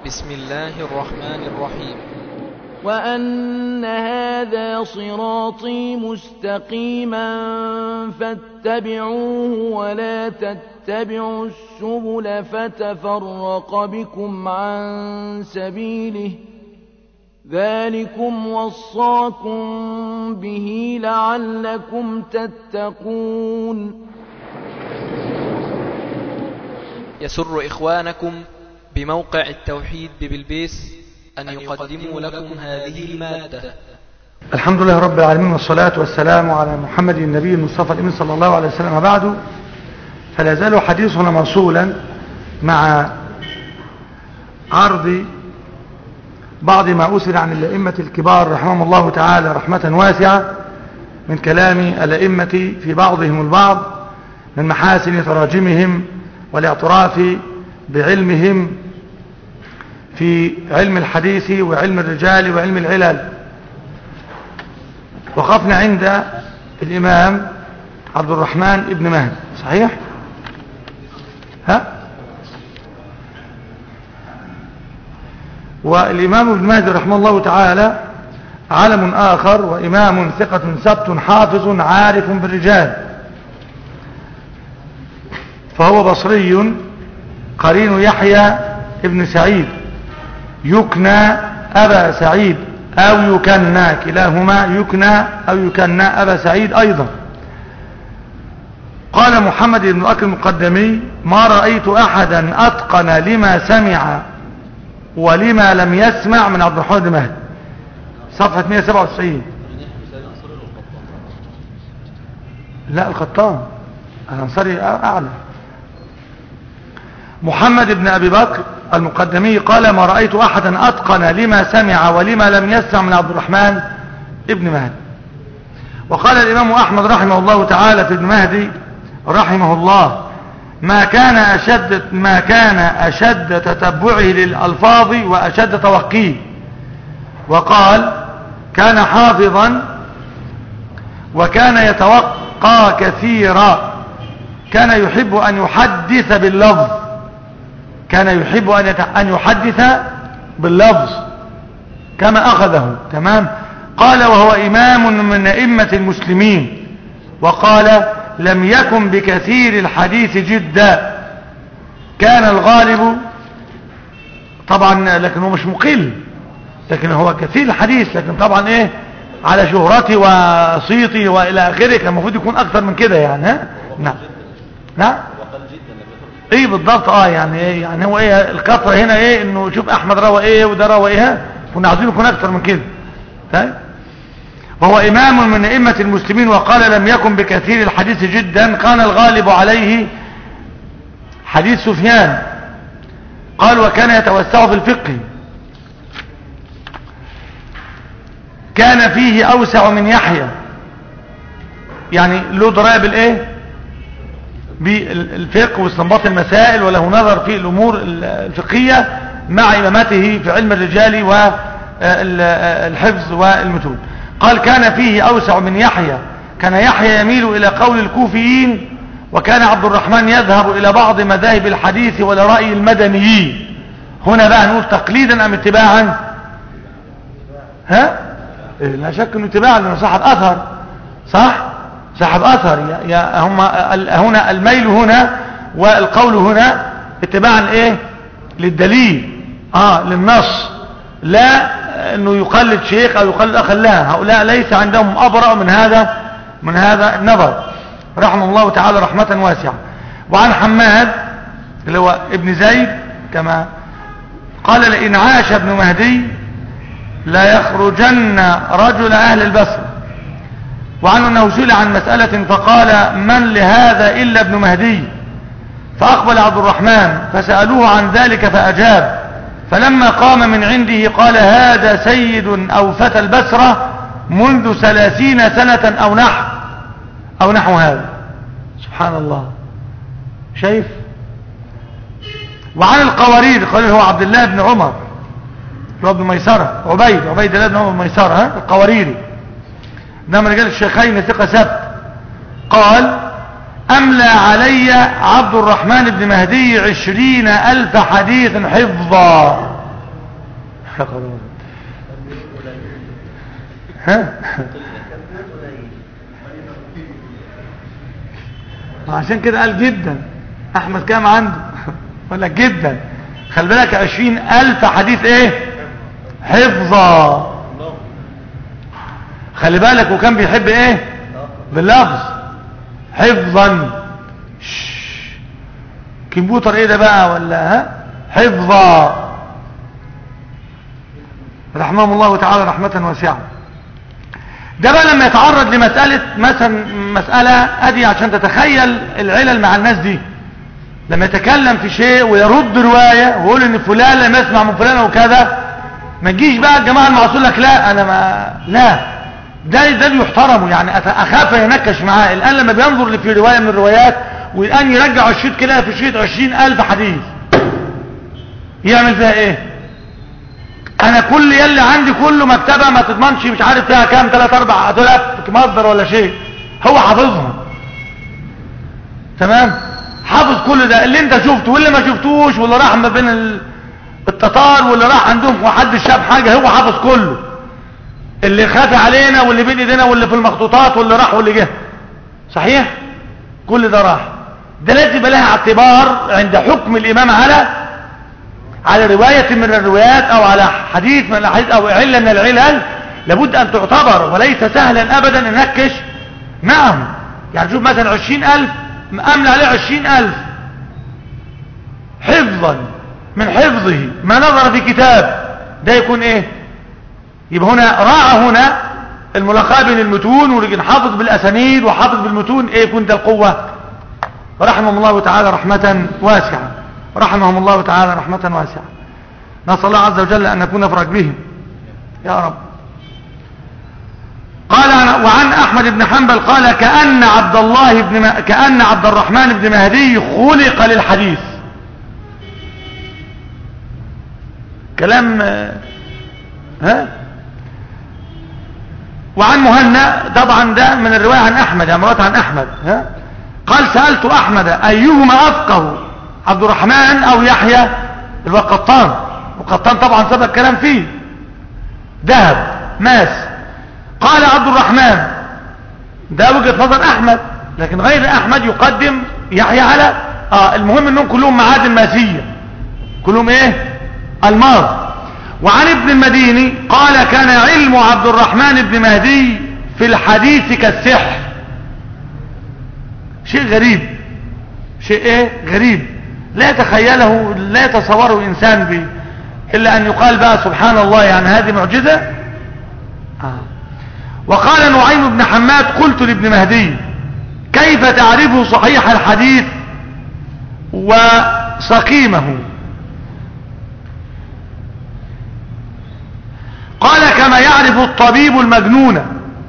بسم الله الرحمن الرحيم. وأن هذا صراطي مستقيما فاتبعوه ولا تتبعوا السبل فتفرق بكم عن سبيله ذلكم وصاكم به لعلكم تتقون. يسر إخوانكم بموقع التوحيد ببلبيس أن يقدموا لكم هذه المادة. الحمد لله رب العالمين، والصلاة والسلام على محمد النبي المصطفى الأمين صلى الله عليه وسلم. بعد، فلا يزال حديثنا موصولا مع عرض بعض ما أسر عن الأئمة الكبار رحمهم الله تعالى رحمة واسعة من كلام الأئمة في بعضهم البعض من محاسن تراجمهم والاعتراف بعلمهم في علم الحديث وعلم الرجال وعلم العلل. وقفنا عند الإمام عبد الرحمن ابن مهدي، صحيح؟ والإمام ابن مهدي رحمه الله تعالى علم آخر، وإمام ثقة سبت حافظ عارف بالرجال، فهو بصري قرين يحيى ابن سعيد، يكنى أبا سعيد أو يكنى، كلاهما يكنى أو يكنى أبا سعيد أيضا. قال محمد بن أكل المقدمي: ما رأيت أحدا أتقن لما سمع ولما لم يسمع من عبد الرحمن بن مهدي، صفحة 197. لا، القطان الأنصاري أعلى. محمد بن أبي بكر المقدمي قال: ما رأيت أحدا أتقن لما سمع ولما لم يسمع من عبد الرحمن ابن مهدي. وقال الإمام أحمد رحمه الله تعالى في ابن مهدي رحمه الله: ما كان أشد تتبعه للألفاظ وأشد توقيه. وقال: كان حافظا وكان يتوقى كثيرا، كان يحب أن يحدث باللفظ، كان يحب أن يحدث باللفظ كما أخذه، تمام. قال: وهو إمام من أئمة المسلمين. وقال: لم يكن بكثير الحديث جدا، كان الغالب طبعا، لكن هو مش مقل، لكن هو كثير الحديث، لكن طبعا ايه على شهرته وصيته والى اخره، كان المفروض يكون اكثر من كده يعني. نعم نعم، ايه بالضبط. يعني ايه يعني، هو ايه الكثره هنا، ايه انه شوف احمد روى ايه وده روى ايه، كنا عايزين يكون اكثر من كده. طيب، وهو إمام من أئمة المسلمين. وقال: لم يكن بكثير الحديث جدا، كان الغالب عليه حديث سفيان. قال: وكان يتوسع في الفقه، كان فيه أوسع من يحيى، يعني له دراية بالإيه بالفقه واستنباط المسائل، وله نظر في الأمور الفقهية مع إمامته في علم الرجال والحفظ والمتون. قال: كان فيه أوسع من يحيى، كان يحيى يميل إلى قول الكوفيين، وكان عبد الرحمن يذهب إلى بعض مذاهب الحديث ولرأي المدنيين. هنا بقى نقول تقليدا أم اتباعا؟ لا شك أنه اتباعا، لأنه صاحب أثر، صح؟ صاحب أثر. هنا الميل هنا والقول هنا اتباعا إيه للدليل، للنص، لا انه يقلد شيخ او يقلد اخا، لا، هؤلاء ليس عندهم ابرأ من هذا النظر رحمه الله تعالى رحمة واسعة. وعن حماد اللي هو ابن زيد كما قال: لئن عاش ابن مهدي لا يخرجن رجل اهل البصره. وعنه انه سئل عن مسألة فقال: من لهذا الا ابن مهدي؟ فاقبل عبد الرحمن فسألوه عن ذلك فاجاب، فلما قام من عنده قال: هذا سيد أو فتى البصرة منذ 30 سنة أو نحو هذا. سبحان الله، شايف. وعن القوارير قال: هو عبد الله بن عمر بن ميسرة، عبيد الله بن عمر بن ميسرة القواريري، ده من رجال الشيخين ثقة سبت. قال: أملى علي عبد الرحمن بن مهدي 20,000 حديث حفظا. ها عشان كده قال جدا. احمد كام عنده؟ ولا جدا. خلي بالك 20,000 حديث ايه حفظا. خلي بالك وكان بيحب ايه باللفظ حفظا. كمبيوتر ايه ده بقى ولا ها حفظا. رحمهم الله تعالى رحمة واسعة. ده بقى لما يتعرض لمسألة مثلا مسألة ادي عشان تتخيل العلل مع الناس دي، لما يتكلم في شيء ويرد رواية ويقول ان فلان لم يسمع من فلان وكذا، ما تجيش بقى الجماعة المعصول لك لا انا ما لا ده بيحترموا يعني. اخاف ينكش معاه الان لما بينظر في رواية من الروايات والان يرجع الشيط كده في شيط 20,000 حديث يعمل فيها ايه؟ انا كل يلي عندي كله مكتبة ما تضمنش مش عارف فيها كام 3-4 دولاب مصدر ولا شيء، هو حافظهم تمام، حافظ كل ده اللي انت شفته واللي ما شفتوش واللي راح ما بين التتار واللي راح عندهم وحد شاف حاجة، هو حافظ كله اللي خافي علينا واللي بين ايدينا واللي في المخطوطات واللي راح واللي جه صحيح كل ده راح. ده لازم يبقى لها اعتبار عند حكم الامام على رواية من الروايات او على حديث من الحديث او علة من العلل، لابد ان تعتبر وليس سهلا ابدا ننكش معهم. يعني شوف مثلا 20,000 امن عليه 20,000 حفظا من حفظه ما نظر في كتاب، ده يكون ايه؟ يبقى هنا راعى هنا الملاقاة بين المتون ولكن حافظ بالاسانيد وحافظ بالمتون، ايه يكون ده القوة. رحمهم الله تعالى رحمة واسعة. رحمهم الله تعالى رحمة واسعة. نسأل الله عز وجل ان نكون في ركبهم يا رب. قال وعن احمد بن حنبل قال كأن عبد الرحمن بن مهدي خلق للحديث. كلام ها. وعن مهنا طبعا ده من الرواية عن احمد يعني مرات عن احمد ها. قال سألت احمد ايهما افقه عبد الرحمن او يحيى القطان، وقطان طبعا سبق الكلام فيه ذهب ماس. قال عبد الرحمن، ده وجهة نظر احمد، لكن غير احمد يقدم يحيى على المهم انهم كلهم معادن ماسية كلهم ايه الماس. وعن ابن المديني قال كان علم عبد الرحمن بن مهدي في الحديث كالسحر. شيء غريب، شيء ايه غريب لا يتخيله لا يتصوره انسان به الا ان يقال بقى سبحان الله يعني هذه معجزة. وقال نعيم بن حماد قلت لابن مهدي كيف تعرف صحيح الحديث وسقيمه؟ قال كما يعرف الطبيب المجنون.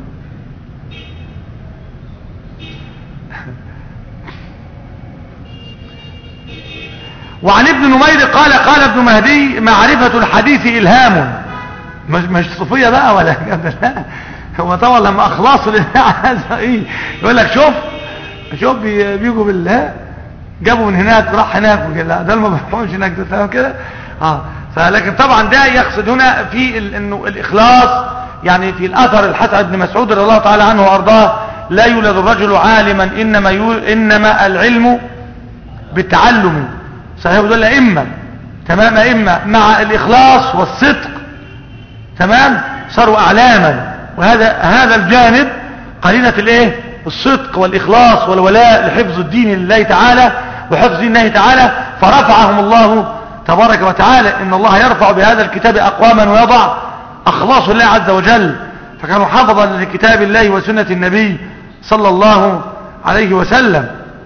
وعن ابن نمير قال ابن مهدي معرفة الحديث إلهام. مش صوفية بقى ولا لا، هو طبعا لما أخلصوا ايه يقول لك شوف بيجوا بالله جابوا من هناك وراح هناك وكده، ده ما بيفهمش هناك ده كده فلكن طبعا ده يقصد هنا في انه الاخلاص يعني في الاثر الحسن بن مسعود رضي الله تعالى عنه وارضاه لا يولد الرجل عالما انما العلم بالتعلم. صحيح دول الائمه تمام، ائمه مع الاخلاص والصدق تمام صاروا اعلاما. وهذا الجانب قرينه الايه الصدق والاخلاص والولاء لحفظ الدين لله تعالى وحفظ دين الله تعالى، فرفعهم الله تبارك وتعالى. ان الله يرفع بهذا الكتاب اقواما ويضع اخلاص الله عز وجل، فكانوا حافظا لكتاب الله وسنة النبي صلى الله عليه وسلم.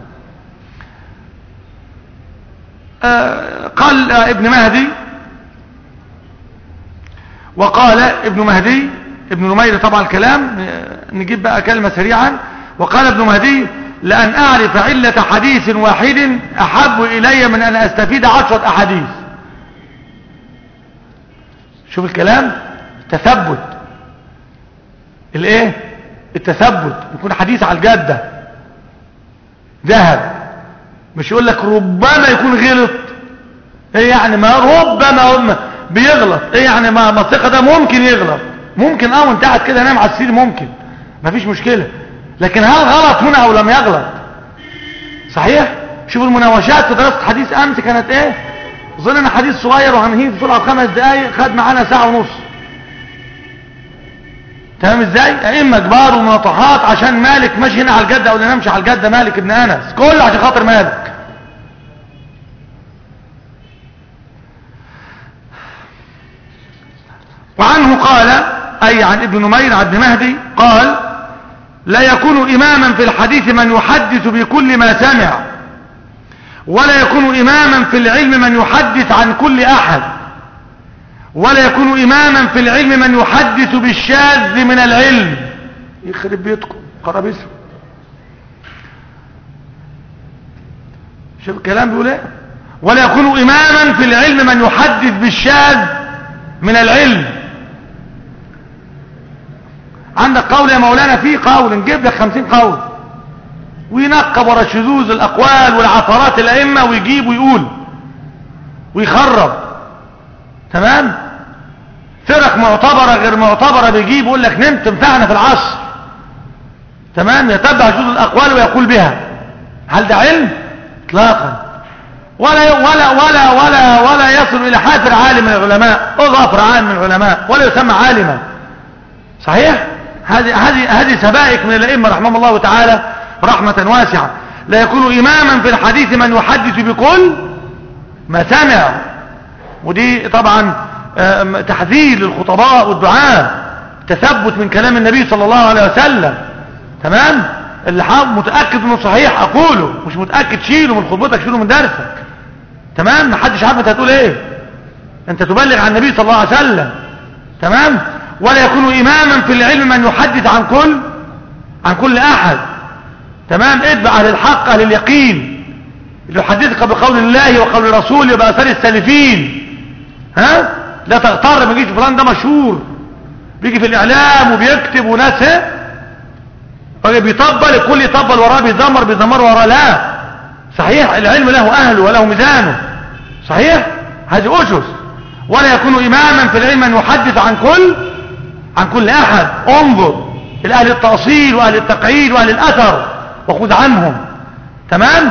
قال ابن مهدي وقال ابن مهدي ابن نمير طبعا الكلام نجيب بقى كلمة سريعا. وقال ابن مهدي لأن أعرف علة حديث واحد أحب إلي من أن أستفيد 10 أحاديث. شوف الكلام تثبت الايه التثبت يكون حديث على الجادة ذهب، مش يقول لك ربما يكون غلط ايه يعني ما ربما بيغلط. ايه يعني ما الثقة ده ممكن يغلط، ممكن وانت قاعد كده نايم على السرير ممكن، مفيش مشكلة. لكن هل غلط هنا او لم يغلط؟ صحيح. شوفوا المناوشات في دراسة حديث امس كانت ايه. ظلنا حديث صغير وهنهيه بسرعة 5 دقايق، خد معانا 1.5 ساعة. تمام ازاي؟ ائمة كبار ومناطحات عشان مالك ماشي هنا على الجدة او اللي نمشي على الجدة، مالك ابن انس، كله عشان خاطر مالك. وعنه قال، اي عن ابن نمير عن ابن مهدي قال: لا يكون اماما في الحديث من يحدث بكل ما سمع، ولا يكون اماما في العلم من يحدث عن كل احد، ولا يكون اماما في العلم من يحدث بالشاذ من العلم. يخرب بيتكم قرابيسه. شوف الكلام بيقول ايه. ولا يكون اماما في العلم من يحدث بالشاذ من العلم. عندك قول يا مولانا؟ فيه قول، نجيب لك 50 قول وينقب ورا شذوذ الاقوال والعثرات الائمه ويجيب ويقول ويخرب. تمام. فرق معتبره غير معتبره بيجيب ويقول لك نمت تنفعنا في العصر. تمام. يتبع شذوذ الاقوال ويقول بها. هل ده علم؟ اطلاقا. ولا يصل الى حافر عالم من العلماء، اظفر عالم من العلماء، ولا يسمى عالما. صحيح. هذه سبائك من الائمه رحمهم الله تعالى رحمه واسعه. لا يكون اماما في الحديث من يحدث بكل ما سمع. ودي طبعا تحذير للخطباء والدعاء، تثبت من كلام النبي صلى الله عليه وسلم. تمام. اللي متاكد انه صحيح اقوله، مش متاكد شيله من خطبتك، شيله من درسك. تمام. محدش عارف انت هتقول ايه، انت تبلغ عن النبي صلى الله عليه وسلم. تمام. ولا يكون اماما في العلم من يحدث عن كل احد. تمام. اتبع اهل الحق اهل اليقين اللي يحدثك بقول الله وقول رسوله وباثار السالفين. ها، لا تغتر. ما يجيش فلان ده مشهور بيجي في الاعلام وبيكتب وناس بيطبل، الكل يطبل وراه، بيزمر وراه. لا. صحيح. العلم له اهله وله ميزانه. صحيح. هذه اسس. ولا يكون اماما في العلم من يحدث عن كل احد. انظر الاهل التأصيل واهل التقعيد واهل الاثر وخذ عنهم. تمام.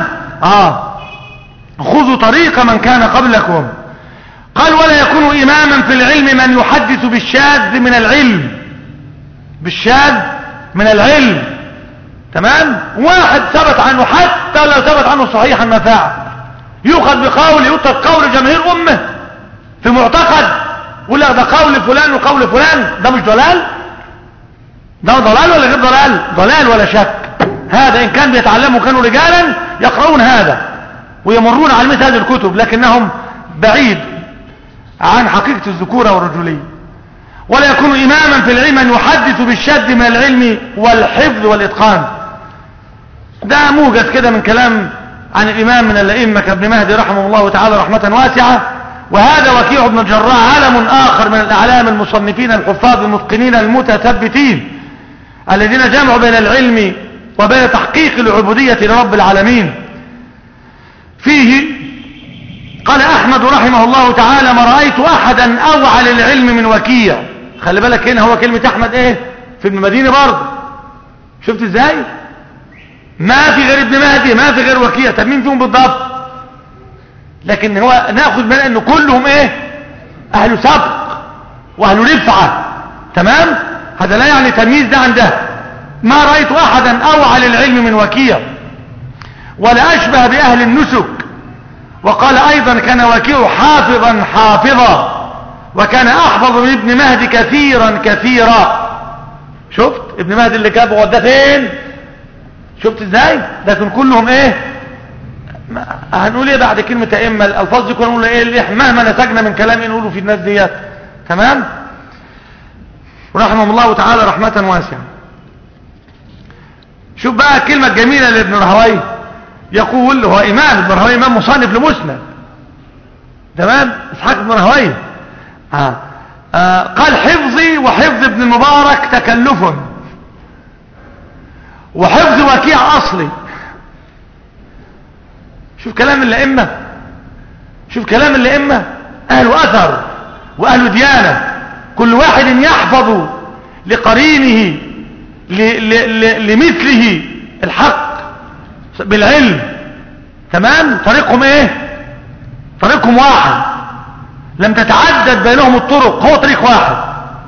خذوا طريق من كان قبلكم. قال: ولا يكون اماما في العلم من يحدث بالشاذ من العلم. بالشاذ من العلم. تمام. واحد ثبت عنه، حتى لو ثبت عنه صحيحا ما فعل، يؤخذ بقول، يترك قول جماهير امه في معتقد، ولا ده قول فلان وقول فلان. ده مش ضلال؟ ده ضلال ولا غير ضلال؟ ضلال ولا شك. هذا ان كان بيتعلموا كانوا رجالا يقرؤون هذا ويمرون على مثل هذه الكتب، لكنهم بعيد عن حقيقة الذكورة والرجولية. ولا يكون اماما في العلم من يحدث بالشد من العلم والحفظ والاتقان. ده موجز كده من كلام عن الامام من الائمه كابن مهدي رحمه الله تعالى رحمه واسعه. وهذا وكيع بن الجراح علم اخر من الاعلام المصنفين الحفاظ المتقنين المتثبتين الذين جمعوا بين العلم وبين تحقيق العبوديه لرب العالمين. فيه قال احمد رحمه الله تعالى: ما رايت احدا اوعى للعلم من وكيع. خلي بالك هنا هو كلمه احمد ايه في ابن مدينه برضه. شفت ازاي؟ ما في غير ابن مهدي، ما في غير وكيع. طب مين فيهم بالضبط؟ لكن هو ناخذ من انه كلهم ايه؟ اهل سبق واهل رفعه. تمام. هذا لا يعني تمييز ده عن ده. ما رايت احدا اوعى للعلم من وكيع ولا اشبه باهل النسك. وقال ايضا: كان وكيع حافظا وكان احفظ من ابن مهدي كثيرا. شفت ابن مهدي اللي كان ده فين؟ شفت ازاي؟ لكن كلهم ايه؟ هنقول ايه بعد كلمة ائمة؟ الالفاظ دي كنا نقول ايه؟ مهما نسجنا من كلام نقوله في الناس ديت. تمام. رحمه الله تعالى رحمة واسعة. شوف بقى الكلمة الجميلة لابن رهوي، يقول هو امام ابن رهوي، امام مصنف لمسند. تمام. اسحاق بن رهوي قال: حفظي وحفظ ابن المبارك تكلف، وحفظ وكيع اصلي. شوف كلام الائمه، شوف كلام الائمه اهل اثر وأهل ديانة، كل واحد يحفظ لقرينه لمثله الحق بالعلم. تمام؟ طريقهم ايه؟ طريقهم واحد، لم تتعدد بينهم الطرق، هو طريق واحد،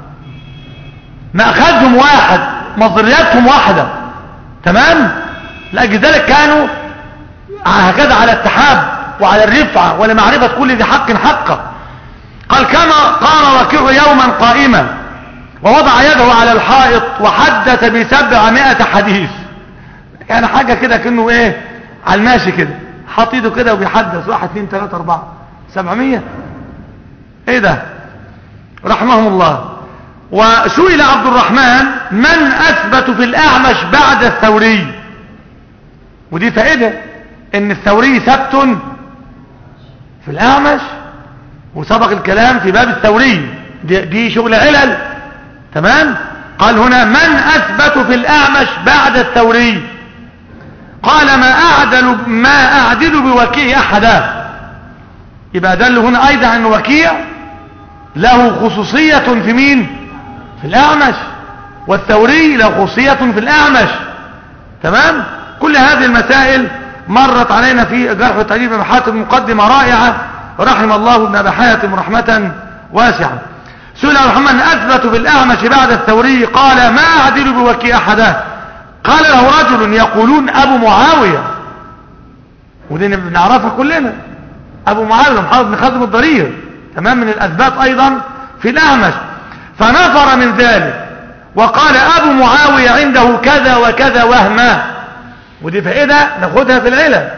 مأخذهم واحد، مصدرياتهم واحدة. تمام؟ لأجل ذلك كانوا هكذا على التحاب وعلى الرفعة ولمعرفة كل ذي حق حقه. قال كما قام وكيع يوما قائما ووضع يده على الحائط وحدث ب700 حديث. يعني حاجة كده كأنه ايه على الماشي كده، حاط ايده كده وبيحدث 1 2 3 4 700. ايه ده؟ رحمهم الله. وسئل عبد الرحمن من اثبت في الاعمش بعد الثوري، ودي فائدة ان الثوري ثبت في الاعمش، وسبق الكلام في باب الثوري، دي شغل علل. تمام؟ قال هنا من اثبت في الاعمش بعد الثوري، قال ما اعدل بوكيع احدا. يبقى دل هنا ايضا ان وكيع له خصوصية في مين؟ في الاعمش، والثوري له خصوصية في الاعمش. تمام؟ كل هذه المسائل مرت علينا في جرح وتعديل ابن حاتم، مقدمة رائعة رحم الله ابن ابي حاتم رحمة واسعة. سئل عبد الرحمن اثبت في الاعمش بعد الثوري، قال ما اعدل بوكيع احدا. قال له رجل يقولون ابو معاوية، ودي بنعرفها كلنا، ابو معاوية محمد بن خازم الضرير، تمام، من الاثبات ايضا في الاعمش. فنفر من ذلك وقال ابو معاوية عنده كذا وكذا وهما. ودي فائدة ناخدها في العلل.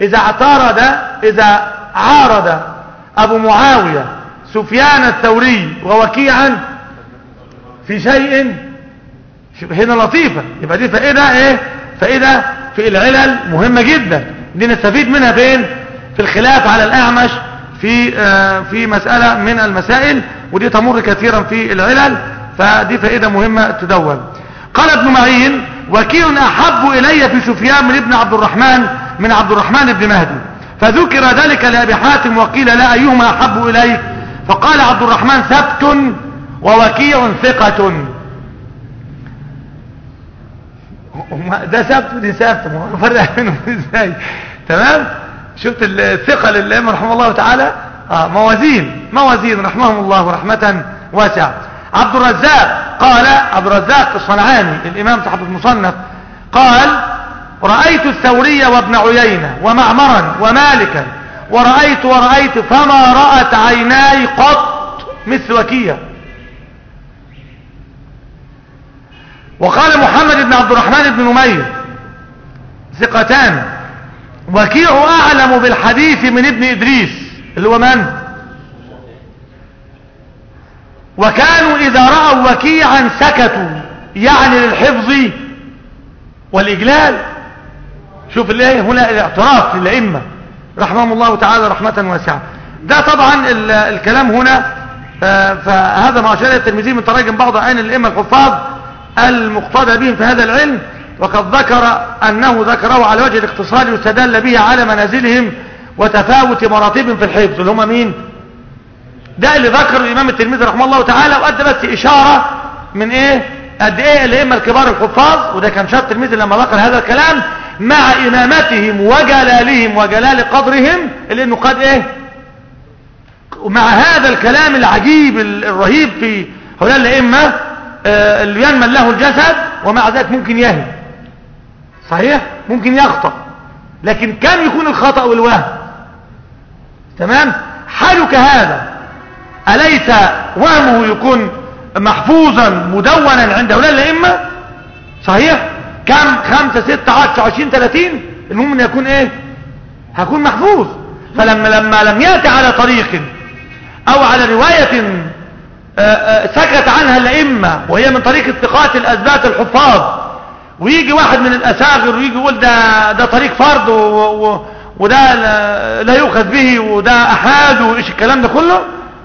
اذا عارض ابو معاوية سفيان الثوري ووكيعا في شيء، هنا لطيفة، يبقى دي فائدة ايه؟ فائدة في العلل مهمة جدا، دي نستفيد منها فين؟ في الخلاف على الاعمش في مسألة من المسائل، ودي تمر كثيرا في العلل، فدي فائدة مهمة تدون. قال ابن معين وكيع احب الي في سفيان من ابن عبد الرحمن من عبد الرحمن بن مهدي، فذكر ذلك لأبي حاتم وقيل لا ايهما احب اليك، فقال عبد الرحمن ثبت ووكيع ثقة. ده ثبت ودي ثبت، فرق بينهم ازاي؟ تمام؟ شفت الثقة للإمام رحمه الله تعالى، موازين رحمهم الله رحمة واسعة. عبد الرزاق قال، عبد الرزاق الصنعاني الإمام صاحب المصنف، قال رأيت الثوري وابن عيينة ومعمرا ومالكا ورأيت فما رأت عيناي قط مثل وكيع. وقال محمد بن عبد الرحمن بن نمير ثقتان، وكيع أعلم بالحديث من ابن إدريس اللي هو من؟ وكانوا إذا رأوا وكيعا سكتوا، يعني للحفظ والإجلال. شوف اللي هنا الاعتراف للأئمة رحمهم الله تعالى رحمة واسعة. ده طبعا الكلام هنا، فهذا ما أشار الترمذي من تراجم بعض عين الأئمة الحفاظ المقتدى بهم في هذا العلم، وقد ذكر أنه ذكره على وجه الاختصار يستدل به على منازلهم وتفاوت مراتبهم في الحفظ، اللي هم مين؟ ده اللي ذكر الإمام الترمذي رحمه الله تعالى، وأدى بس إشارة من إيه؟ قد إيه الأئمة الكبار الحفاظ، وده كان شرط الترمذي لما ذكر هذا الكلام مع إمامتهم وجلالهم وجلال قدرهم، لأنه قد إيه؟ ومع هذا الكلام العجيب الرهيب في هؤلاء الأئمة اللي ينمن له الجسد، ومع ذلك ممكن يهي، صحيح؟ ممكن يخطأ، لكن كان يكون الخطأ والوهم. تمام؟ حالك هذا أليس وهمه يكون محفوظا مدونا عند هؤلاء الأئمة؟ صحيح؟ كم 5 6 10 20 30 المهم ان يكون ايه؟ هيكون محفوظ. فلما لم يأتي على طريق او على رواية سكت عنها الأئمة وهي من طريق الثقات الأثبات الحفاظ، ويجي واحد من الأساغر ويجي يقول ده طريق فرض وده لا يؤخذ به وده أحاد وإيش الكلام ده كله،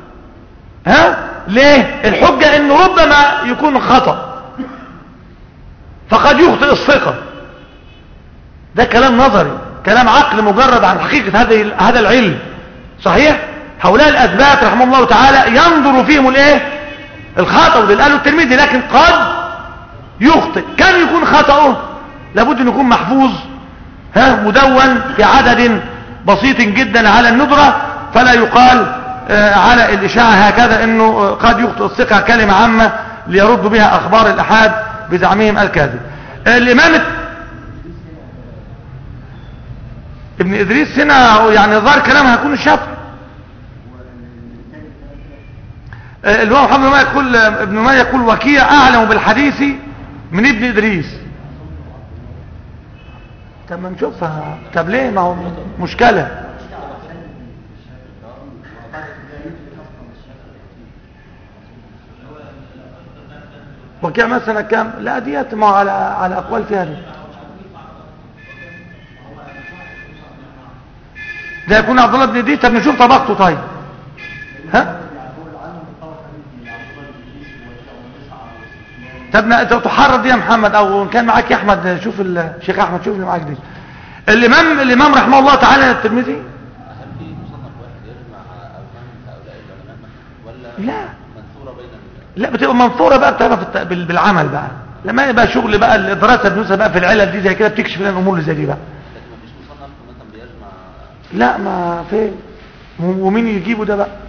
ليه؟ الحجة انه ربما يكون خطأ، فقد يخطئ الثقة. ده كلام نظري، كلام عقل مجرد عن حقيقة هذا العلم، صحيح؟ هؤلاء الأثبات رحمه الله تعالى ينظر فيهم الايه الخطأ، وده قاله الترمذي، لكن قد يخطئ. كان يكون خطأه لابد ان يكون محفوظ مدون في عدد بسيط جدا على الندرة، فلا يقال على الإشاعة هكذا انه قد يخطئ الثقة كلمة عامة ليرد بها اخبار الأحاد بزعمهم الكاذب. الامام ابن ادريس هنا يعني ظاهر كلامها هيكون الشافعي. الامام محمد ما يقول ابن ما يقول وكيع اعلم بالحديث من ابن ادريس. طب ما نشوفها. طب ليه؟ ما هو مشكلة. وكيع مثلا كام؟ لا ديت ما على اقوال فيها دي. ده يكون عبد الله بن ادريس. طب نشوف طبقته. طيب طب تحرر دي يا محمد، او ان كان معاك يا احمد شوف الشيخ احمد شوف اللي معاك دي. الامام رحمه الله تعالى الترمذي. هل في مصنف واحد يجمع اوهام هؤلاء العلماء ولا لا منثوره بين لا بتبقى منثوره بقى، بتعرف بالعمل بقى، لما يبقى شغل بقى الدراسه بنوسها بقى في العلل دي زي كده بتكشف لنا الامور اللي زي دي بقى. لكن ما فيش مصنف مثلا بيجمع؟ لا ما فين. ومين يجيبه ده بقى؟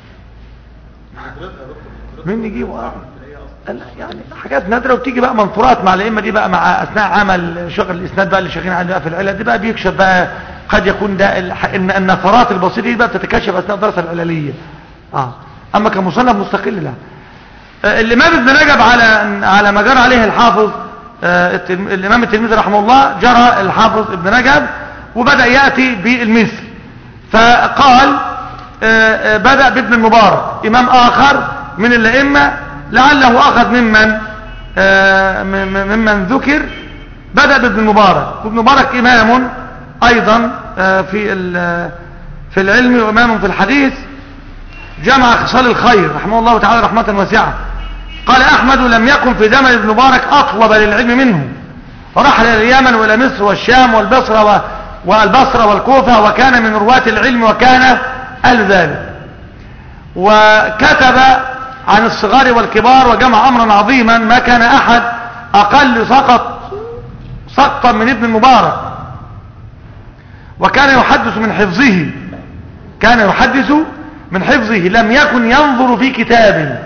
مين يجيبه؟ يعني حاجات نادرة، وتيجي بقى منثورات مع الائمه دي بقى مع اثناء عمل شغل الاسناد بقى اللي شغالين عليه بقى في العلل دي بقى بيكشف بقى. قد يكون ده ان النثرات البسيطه دي بقى بتتكشف اثناء الدراسه العلليه. اما كمصنف مستقل لا. الامام ابن رجب على ما جرى عليه الحافظ الامام الترمذي رحمه الله، جرى الحافظ ابن رجب وبدا ياتي بالمثل، فقال بدا بابن المبارك امام اخر من الائمه لعله اخذ ممن ذكر. بدا بابن المبارك، وابن المبارك امام ايضا في العلم وامام في الحديث، جمع خصال الخير رحمه الله تعالى رحمه واسعه. قال احمد لم يكن في زمن ابن مبارك اطلب للعلم منه، ورحل الى اليمن والى مصر والشام والبصره والكوفه، وكان من رواه العلم وكان اهل ذلك. وكتب عن الصغار والكبار وجمع امرا عظيما ما كان احد اقل سقطا من ابن المبارك، وكان يحدث من حفظه. كان يحدث من حفظه، لم يكن ينظر في كتاب.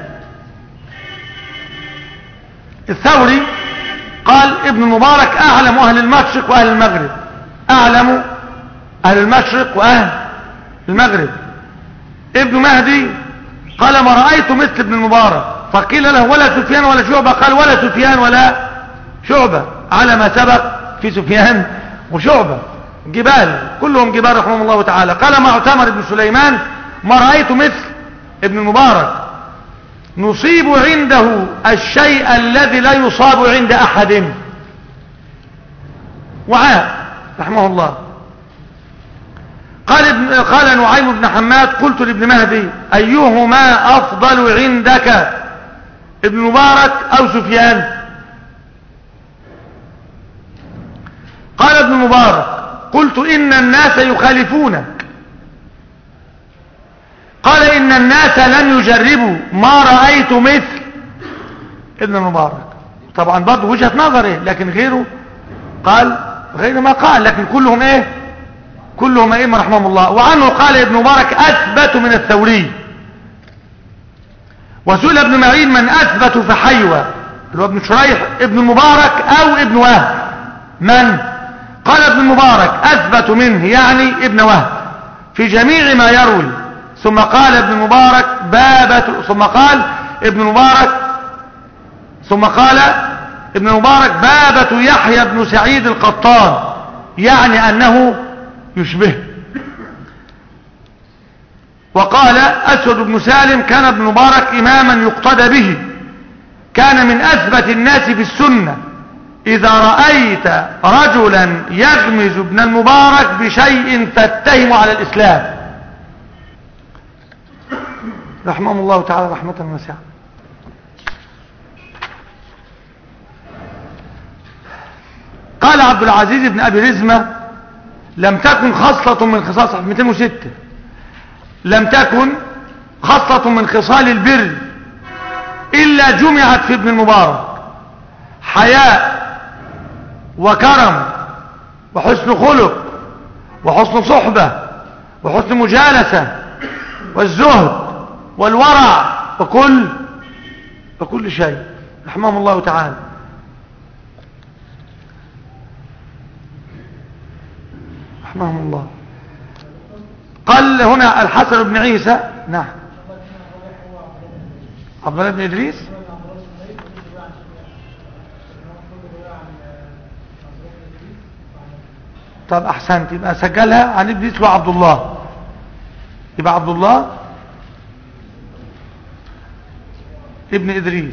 الثوري قال ابن المبارك اعلم اهل المشرق واهل المغرب، اعلم اهل المشرق واهل المغرب. ابن مهدي قال ما رأيت مثل ابن المبارك، فقيل له ولا سفيان ولا شعبة، قال ولا سفيان ولا شعبة، على ما سبق في سفيان وشعبة جبال، كلهم جبال رحمه الله تعالى. قال معتمر بن سليمان ما رأيت مثل ابن المبارك، نصيب عنده الشيء الذي لا يصاب عند أحد. وعاء رحمه الله قال نعيم بن حماد قلت لابن مهدي أيهما أفضل عندك ابن مبارك أو سفيان؟ قال ابن مبارك قلت إن الناس يخالفونك. قال إن الناس لم يجربوا ما رأيت مثل ابن المبارك. طبعا برضه وجهة نظره، لكن غيره قال غير ما قال، لكن كلهم ايه؟ كلهم ائمه رحمهم الله. وعنه قال ابن مبارك اثبت من الثوري. وسئل ابن معين من اثبت في حيوة، اللي هو ابن شريح، ابن المبارك او ابن وهب؟ من؟ قال ابن المبارك اثبت منه، يعني ابن وهب، في جميع ما يروي. ثم قال ابن المبارك بابة يحيى بن سعيد القطان، يعني انه يشبه. وقال اسود بن سالم كان ابن مبارك اماما يقتدى به، كان من اثبت الناس في السنة. اذا رأيت رجلا يغمز ابن المبارك بشيء فاتهم على الاسلام. رحمه الله تعالى رحمة واسعة. قال عبد العزيز بن ابي رزمة لم تكن خصلة من خصائص 206 لم تكن خصلة من خصال البر إلا جمعت في ابن المبارك: حياء وكرم وحسن خلق وحسن صحبة وحسن مجالسة والزهد والورع وكل شيء، رحمهم الله تعالى. رحمهم الله. قال هنا الحسن بن عيسى، نعم، عبد الله بن إدريس. طب أحسنت، يبقى سجلها عن إدريس وعبد الله، يبقى عبد الله ابن إدريس.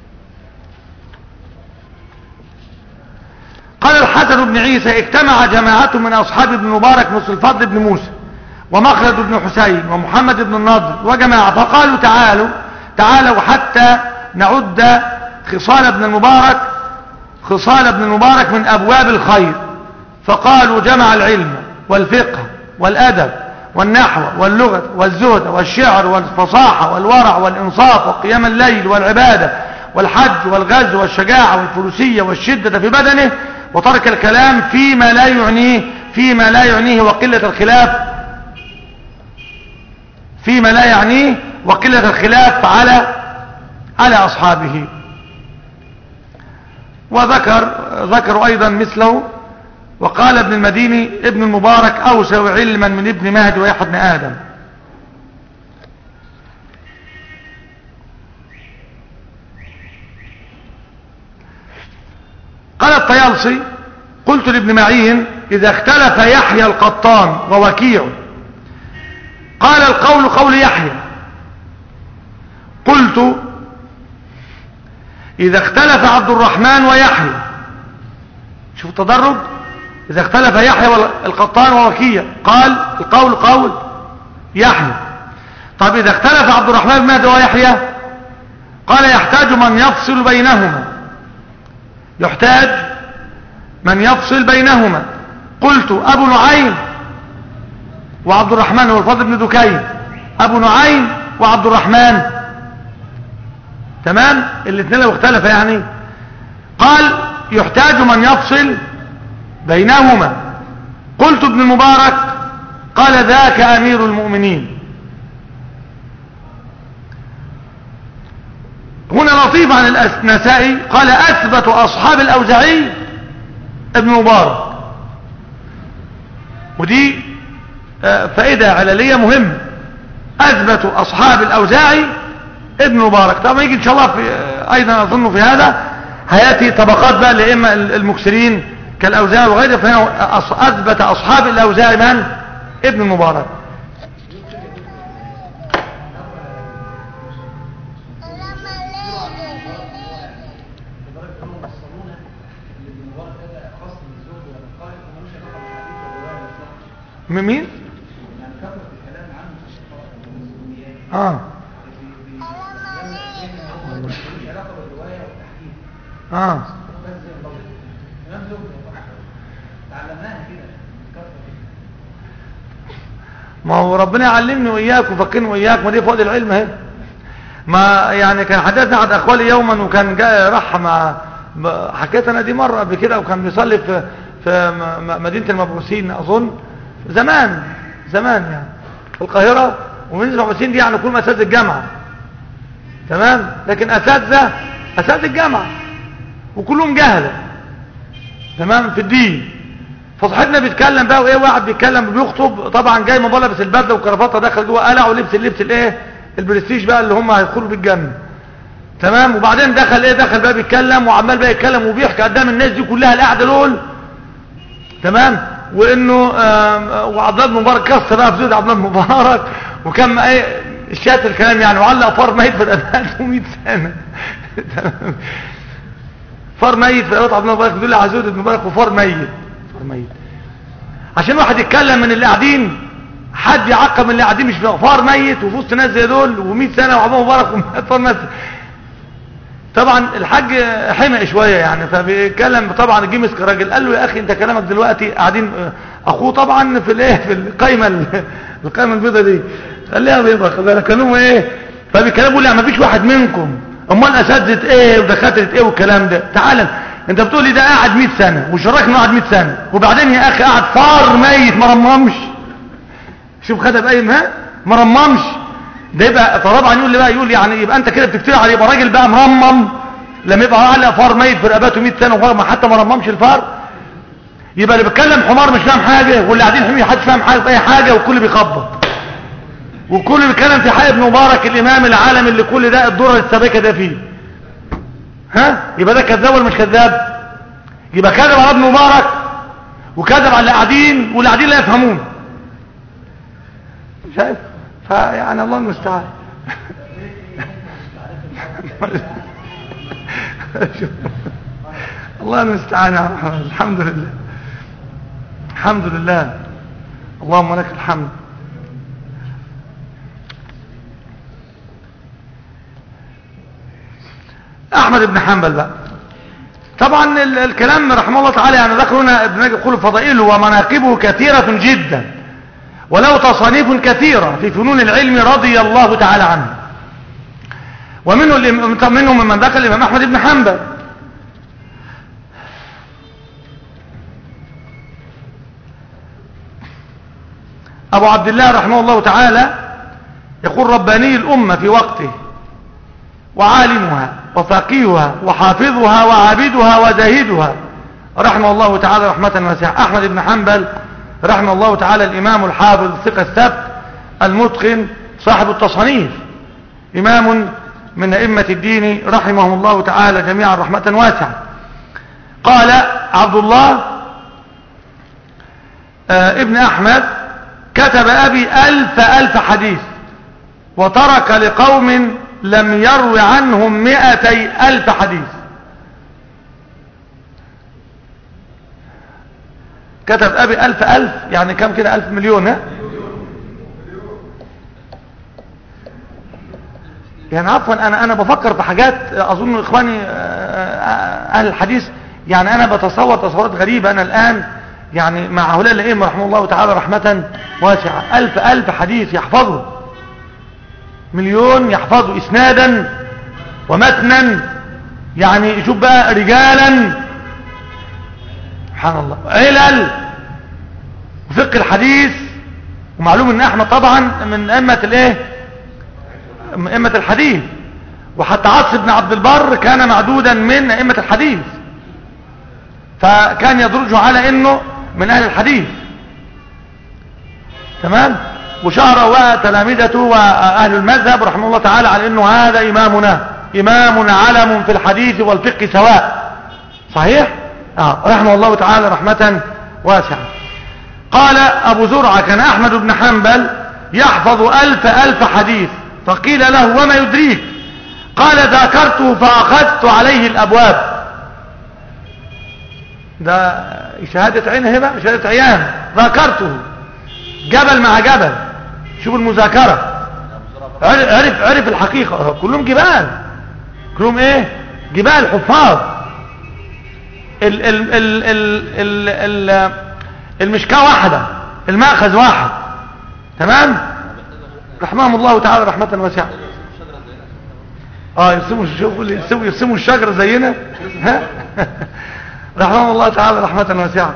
قال الحسن بن عيسى: اجتمع جماعة من أصحاب ابن مبارك مثل الفضل بن موسى ومخلد بن حسين ومحمد بن النضر وجماعة، فقالوا تعالوا حتى نعد خصال ابن المبارك من أبواب الخير. فقالوا: جمع العلم والفقه والأدب والنحو واللغة والزهد والشعر والفصاحة والورع والإنصاف وقيام الليل والعبادة والحج والغزو والشجاعة والفروسية والشدة في بدنه، وترك الكلام فيما لا يعنيه وقلة الخلاف على أصحابه. وذكروا أيضا مثله. وقال ابن المديني: ابن المبارك أوسع علما من ابن مهدي ويحيى بن آدم. قال الطيالسي: قلت لابن معين: إذا اختلف يحيى القطان ووكيع قال القول قول يحيى. قلت: إذا اختلف عبد الرحمن ويحيى، شوف التدرج، إذا اختلف يحيى القطان ووكيع قال القول قول يحيى. طب إذا اختلف عبد الرحمن بن مهدي ويحيى قال يحتاج من يفصل بينهما. قلت: أبو نعيم وعبد الرحمن والفضل بن دكين، أبو نعيم وعبد الرحمن، تمام، الاثنين لو اختلف يعني. قال: يحتاج من يفصل بينهما. قلت: ابن المبارك. قال: ذاك أمير المؤمنين. هنا لطيف عن النسائي قال: أثبت أصحاب الأوزاعي ابن مبارك. ودي فائدة عللية مهمة. أثبت أصحاب الأوزاعي ابن مبارك. طبعا يجي إن شاء الله أيضا أظن في هذا هياتي طبقات بقى لإما المكسرين كالأوزاعي وغيره. فهنا أثبت أصحاب الأوزاعي من؟ ابن المبارك. من مين؟ ما هو ربنا يعلمني وإياك وفكرني وإياك، ما دي فوق العلم اهي. ما يعني كان حدثنا أحد أخوالي يوما، وكان جاء راح مع حكيت أنا دي مرة قبل كده، وكان بيصلي في مدينة المبعوثين أظن زمان يعني في القاهرة. ومدينة المبعوثين دي يعني كل أساتذة الجامعة، تمام، لكن أساتذة الجامعة وكلهم جهلة، تمام، في الدين. فصاحبنا بيتكلم بقى، وايه، واحد بيتكلم وبيخطب، طبعا جاي من بره لابس البدله وكرافته، دخل جوه قلع ولبس اللبس الايه البرستيج بقى اللي هم هيدخلوا بالجنه، تمام. وبعدين دخل بقى بيتكلم وعمال بقى يتكلم وبيحكي قدام الناس دي كلها القعده دول، تمام. وانه وعبد الله بن مبارك كسر بقى في زود عبد الله بن مبارك، وكان ايه الشات الكلام يعني، وعلق فار ميت في الابهات 100 سنه فار ميت في عبد الله بن مبارك، بيقول لي عزود بن مبارك وفار ميت عشان واحد يتكلم من اللي قاعدين، حد يعقب من اللي قاعدين، مش فار ميت وفي وسط ناس زي دول و100 سنه وعبد الله مبارك وفار ميت. طبعا الحاج حمق شويه يعني، فبيتكلم طبعا جيمس كراجل، قال له: يا اخي انت كلامك دلوقتي قاعدين اخوه طبعا في الايه في القايمه البيضاء دي، خليها بيضة خلي بالك كانوا ايه. فبيكلموا بيقول لي ما فيش واحد منكم امال اساتذه ايه ودكاتره ايه والكلام ده. تعال انت بتقول لي ده قاعد 100 سنه وشراك انه قاعد 100 سنه وبعدين يا اخي قاعد فار ميت ما رممش. شوف خدها باي ما رممش. ده يبقى طبعا يقول لي بقى يقول يعني يبقى انت كده بتفتري عليه يبقى راجل بقى مرمم لما يبقى علق فار ميت في رقبته 100 سنه وما حتى ما رممش الفار. يبقى اللي بيتكلم حمار مش فاهم حاجه واللي قاعدين حمير محدش فاهم حاجه في اي حاجه والكل بيخبط والكل بيتكلم في حق ابن مبارك الامام العالم اللي كل ده الدره السابقه ده فيه. ها يبقى ده كذاب ولا مش كذاب؟ يبقى كذب على ابن مبارك وكذب على اللي قاعدين واللي قاعدين لا يفهمون. شايف؟ فيعني الله المستعان. الله المستعان يا محمد. الحمد لله الحمد لله اللهم لك الحمد. احمد بن حنبل بقى طبعا الكلام رحمه الله تعالى يعني ذكر هنا ابن نجم يقول فضائله ومناقبه كثيرة جدا وله تصانيف كثيرة في فنون العلم رضي الله تعالى عنه. ومنهم من ذكر الامام احمد بن حنبل. ابو عبد الله رحمه الله تعالى يقول رباني الامة في وقته وعالمها وفقيهها وحافظها وعابدها وزاهدها رحمه الله تعالى رحمة واسعة. احمد بن حنبل رحمه الله تعالى الامام الحافظ الثقة الثبت المتقن صاحب التصانيف امام من ائمة الدين رحمه الله تعالى جميعا رحمة واسعة. قال عبد الله ابن احمد كتب ابي الف حديث وترك لقوم لم يروي عنهم 200,000 حديث. كتب ابي الف يعني كم كده 1000 مليون ها يعني عفوا انا بفكر في حاجات اظن اخواني اهل الحديث يعني انا بتصور تصورات غريبة انا الان يعني مع هؤلاء الائمه رحمه الله تعالى رحمة واسعة. 1000 حديث يحفظه مليون يحفظوا اسنادا ومتنا يعني شوف بقى رجالا سبحان الله علل وفقه الحديث. ومعلوم ان احمد طبعا من ائمه الايه من ائمه الحديث وحتى عاص بن عبد البر كان معدودا من ائمه الحديث فكان يدرج على انه من اهل الحديث تمام. وشهر وتلامذته واهل المذهب رحمه الله تعالى على انه هذا امام علم في الحديث والفقه سواء. صحيح رحمه الله تعالى رحمة واسعة. قال ابو زرعة كان احمد بن حنبل يحفظ 1000 حديث فقيل له وما يدريك قال ذاكرته فاخذت عليه الابواب. ده شهادة عين هبة شهادة عيان ذاكرته جبل مع جبل. شوف المذاكرة عرف الحقيقة كلهم جبال كلهم ايه جبال حفاظ. المشكاة واحدة المأخذ واحد تمام رحمهم الله تعالى رحمة واسعة. يرسموا الشجرة زينا ها رحمهم الله تعالى رحمة واسعة.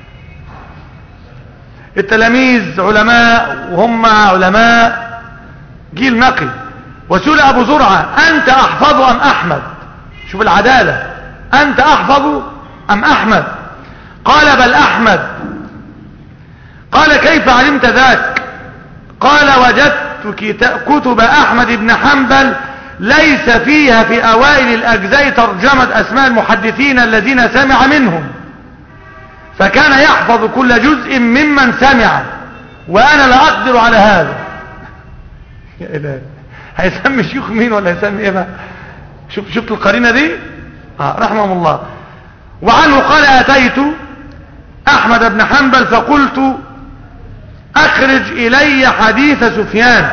التلاميذ علماء وهم علماء جيل نقي. وسئل ابو زرعة انت احفظ ام احمد؟ شوف العدالة انت احفظ ام احمد؟ قال بل احمد. قال كيف علمت ذاك؟ قال وجدت كتب احمد بن حنبل ليس فيها في اوائل الاجزاء ترجمة اسماء المحدثين الذين سمع منهم فكان يحفظ كل جزء ممن سمع وانا لا اقدر على هذا. يا الهي هيسمي شيوخ مين ولا هيسمي ايه بقى؟ شفت القرينة دي رحمه الله. وعنه قال اتيت احمد بن حنبل فقلت اخرج الي حديث سفيان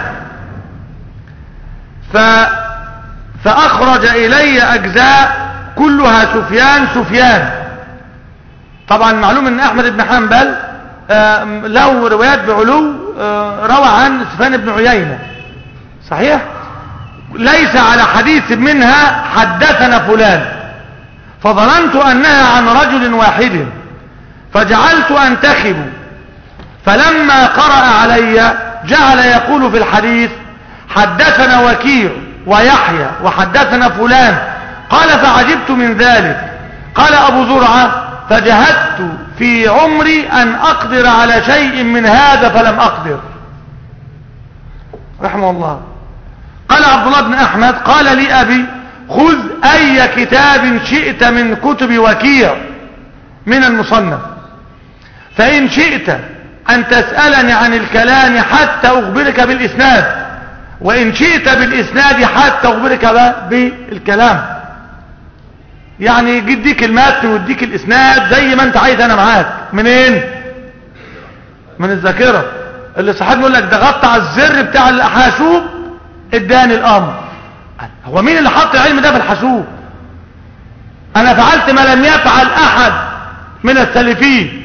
فاخرج الي اجزاء كلها سفيان. طبعا معلوم ان احمد بن حنبل له روايات بعلو روى عن سفيان بن عيينة صحيح، ليس على حديث منها حدثنا فلان، فظننت أنها عن رجل واحد فجعلت أنتخب، فلما قرأ علي جعل يقول في الحديث حدثنا وكيع ويحيى وحدثنا فلان، قال فعجبت من ذلك. قال أبو زرعة فجهدت في عمري أن أقدر على شيء من هذا فلم أقدر رحمه الله. قال عبد الله بن أحمد قال لي أبي خذ أي كتاب شئت من كتب وكيع من المصنف، فإن شئت أن تسألني عن الكلام حتى أخبرك بالإسناد، وإن شئت بالإسناد حتى أخبرك بالكلام. يعني يديك المتن ويديك الإسناد زي ما أنت عايز، أنا معاك. منين؟ من الذاكرة. اللي صاحبنا يقول لك ده غطى على الزر بتاع الحاسوب اداني الأمر. هو مين اللي حط العلم ده في الحاسوب؟ أنا فعلت ما لم يفعل أحد من السلفين،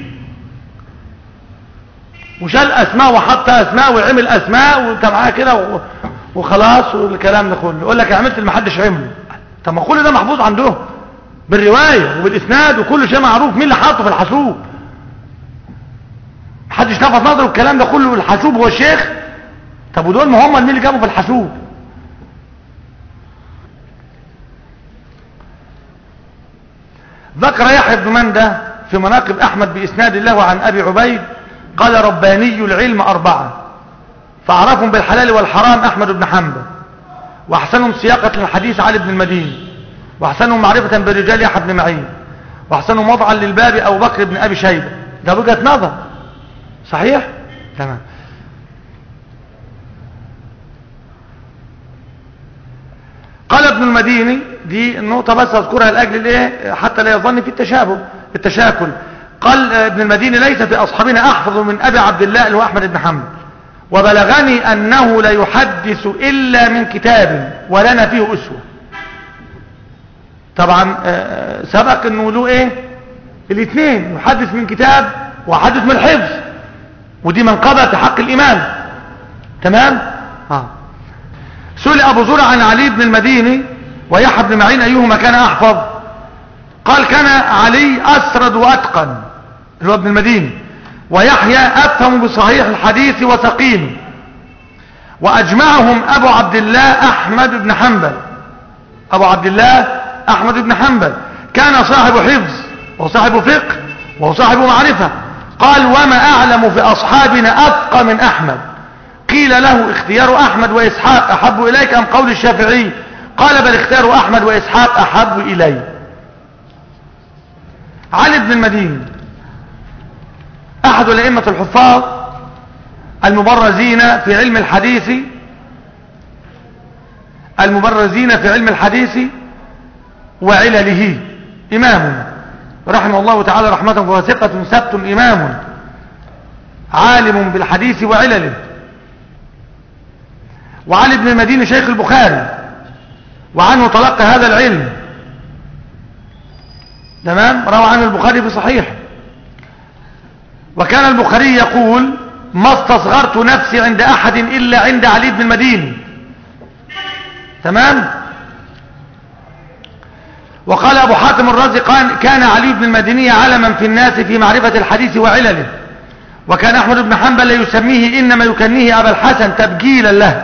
وشال أسماء وحط أسماء وعمل أسماء وانت معاه كده وخلاص والكلام ده كله. يقول لك عملت اللي محدش عمله. طب ما كل ده محفوظ عنده بالرواية وبالإسناد وكل شيء معروف. مين اللي حاطه في الحاسوب؟ محدش لفت نظره الكلام ده كله. الحاسوب هو الشيخ. طب ودول ما هم مين اللي جابوا في الحاسوب؟ ذكر يحيى بن مندة في مناقب أحمد بإسناد له عن أبي عبيد قال رباني العلم 4 فأعرفهم بالحلال والحرام أحمد بن حنبل، وأحسنهم سياقة للحديث علي بن المديني، وأحسنهم معرفة بالرجال يحيى بن معين، وأحسنهم وضعا للباب أبو بكر بن أبي شيبة. ده وجهة نظر صحيح؟ تمام. قال ابن المديني، دي النقطة بس أذكرها لأجل الإيه حتى لا يظن في التشاكل. قال ابن المديني ليس في أصحابنا أحفظ من أبي عبد الله اللي هو أحمد بن حنبل، وبلغني أنه لا يحدث إلا من كتاب ولنا فيه أسوة. طبعا سبق أنه له إيه الاثنين، يحدث من كتاب وحدث من الحفظ، ودي منقبة في حق الإمام. تمام. سئل أبو زرع عن علي بن المديني ويحيى بن معين أيهما كان أحفظ؟ قال كان علي أسرد وأتقن اللي هو ابن المديني، ويحيى أفهم بصحيح الحديث وسقيمه، وأجمعهم أبو عبد الله أحمد بن حنبل. أبو عبد الله أحمد بن حنبل كان صاحب حفظ وصاحب فقه وصاحب معرفة. قال وما أعلم في أصحابنا أتقى من أحمد. قيل له اختيار أحمد وإسحاق أحب إليك أم قول الشافعي؟ قال بل اختيار أحمد وإسحاق أحب إلي. علي بن المديني أحد الأئمة الحفاظ المبرزين في علم الحديث وعلله، إمام رحمه الله تعالى رحمة واسعة ثبت، إمام عالم بالحديث وعلله. وعلي بن المديني شيخ البخاري، وعنه تلقى هذا العلم. تمام. روى عنه البخاري في صحيح. وكان البخاري يقول ما استصغرت نفسي عند أحد إلا عند علي بن المديني. تمام. وقال أبو حاتم الرازي كان علي بن المديني علما في الناس في معرفة الحديث وعلله، وكان أحمد بن حنبل لا يسميه إنما يكنيه أبا الحسن تبجيلا له.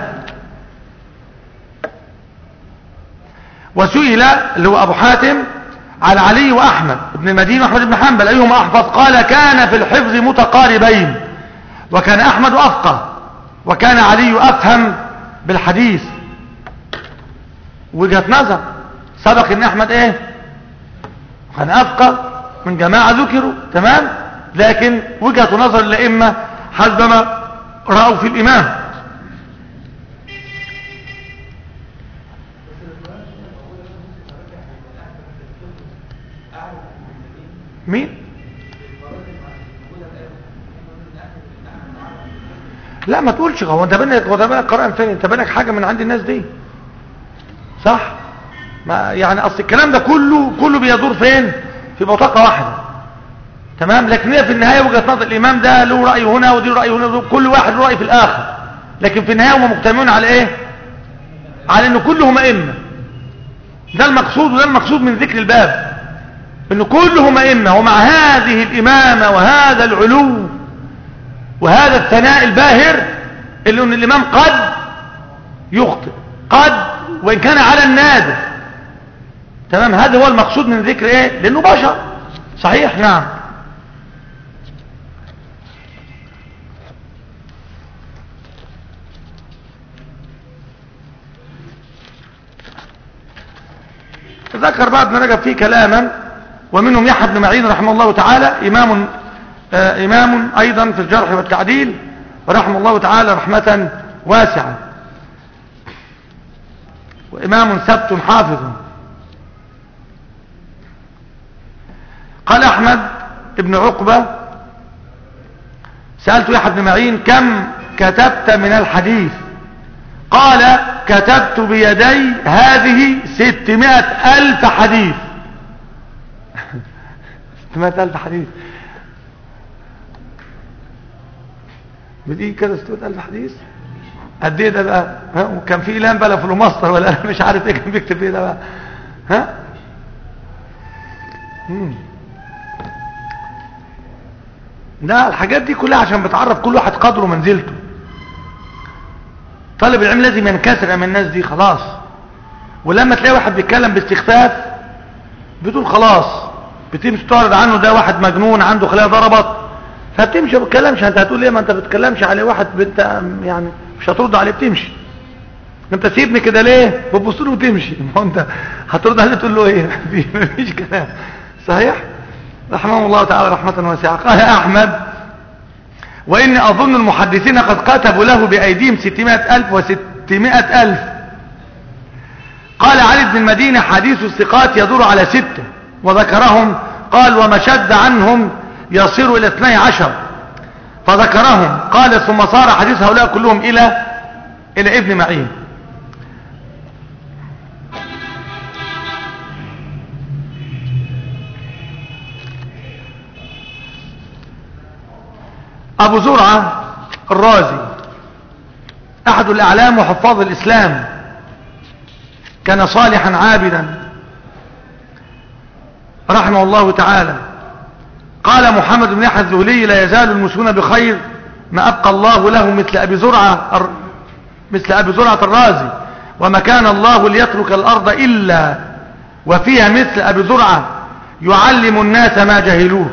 وسئل اللي هو أبو حاتم عن علي وأحمد بن المديني وأحمد بن حنبل أيهما أحفظ؟ قال كان في الحفظ متقاربين، وكان أحمد أفقه وكان علي أفهم بالحديث. وجهة نظر. سبق ان احمد ايه كان افقه من جماعة ذكروا. تمام. لكن وجهة نظر الائمة حسب ما رأوا في الامام. مين؟ لا ما تقولش. هو انت بينك قرآن فين؟ انت بينك حاجة من عند الناس دي صح؟ ما يعني اصل الكلام ده كله بيدور فين؟ في بطاقة واحدة. تمام. لكن هي في النهاية وجهة نظر الإمام ده له رأي هنا ودي رأي هنا، كل واحد له رأي في الآخر، لكن في النهاية هم مجتمعون على إيه؟ على إن كلهم أئمة. ده المقصود، وده المقصود من ذكر الباب، إن كلهم أئمة، ومع هذه الإمامة وهذا العلو وهذا الثناء الباهر اللي إن الإمام قد يخطئ، قد، وإن كان على النادر. تمام. هذا هو المقصود من ذكر إيه؟ لأنه بشر. صحيح. نعم. ذكر بعد ما رجب فيه كلاما، ومنهم يحيى بن معين رحمه الله تعالى، إمام أيضا في الجرح والتعديل رحمه الله تعالى رحمة واسعة، وإمام ثبت حافظ. قال أحمد بن عقبة سألت يحيى بن معين كم كتبت من الحديث؟ قال كتبت بيدي هذه 600,000 حديث. 600,000 حديث بدي كده 600,000 حديث. قد ايه ده بقى؟ ها؟ وكان في اعلان بقى في الماستر ولا انا مش عارف ايه كان بيكتب ايه ده بقى. ها لا، الحاجات دي كلها عشان بتعرف كل واحد قدره ومنزلته. طالب العلم لازم ينكسر من الناس دي خلاص. ولما تلاقي واحد بيتكلم باستخفاف بتقول خلاص، بتمشي تعرض عنه ده واحد مجنون عنده خلايا ضربت، فبتمشي ما بتتكلمش. انت هتقول ليه؟ ما انت بتتكلمش عليه واحد بنت يعني مش هترد عليه، بتمشي. انت سيبني كده ليه؟ بتبص له وتمشي. ما انت هترد عليه تقول له ايه؟ مفيش كلام. صحيح. رحمه الله تعالى رحمة واسعة. قال أحمد وإني أظن المحدثين قد كتبوا له بأيديهم 600,000 و600,000. قال علي بن المدينة حديث الثقات يدور على 6 وذكرهم. قال وما شد عنهم يصير إلى 12 فذكرهم. قال ثم صار حديث هؤلاء كلهم إلى ابن معين. أبو زرعة الرازي أحد الأعلام وحفاظ الإسلام، كان صالحا عابدا رحمه الله تعالى. قال محمد بن يحيى الذهلي لا يزال المسلمون بخير ما أبقى الله له مثل أبي زرعة الرازي، وما كان الله ليترك الأرض إلا وفيها مثل أبي زرعة يعلم الناس ما جهلوه.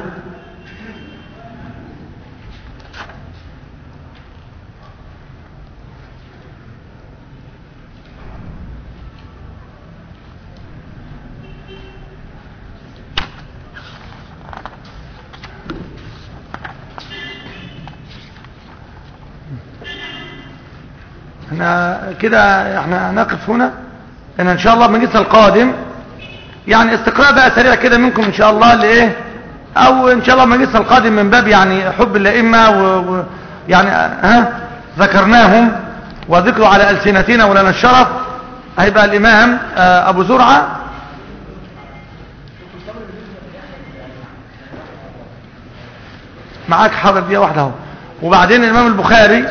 احنا نقف هنا، ان شاء الله بمجلس القادم يعني استقراء بقى سريع كده منكم ان شاء الله لايه، او ان شاء الله بمجلس القادم من باب يعني حب الائمه يعني ذكرناهم وذكروا على ألسنتنا ولنا الشرف. هيبقى الامام ابو زرعة معاك حاضر دي واحده اهو، وبعدين الامام البخاري،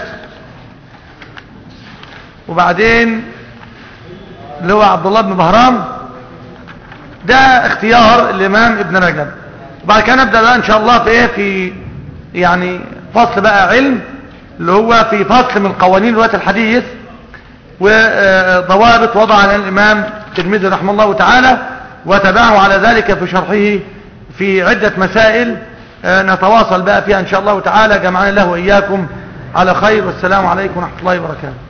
وبعدين اللي هو عبد الله بن بهرام. ده اختيار الامام ابن رجب. وبعد كده نبدا بقى ان شاء الله في ايه، في يعني فصل بقى علم اللي هو في فصل من قوانين روايه الحديث وضوابط وضعها الامام الترمذي رحمه الله تعالى، وتبعه على ذلك في شرحه في عده مسائل نتواصل بقى فيها ان شاء الله تعالى. جمعنا الله واياكم على خير، والسلام عليكم ورحمه الله وبركاته.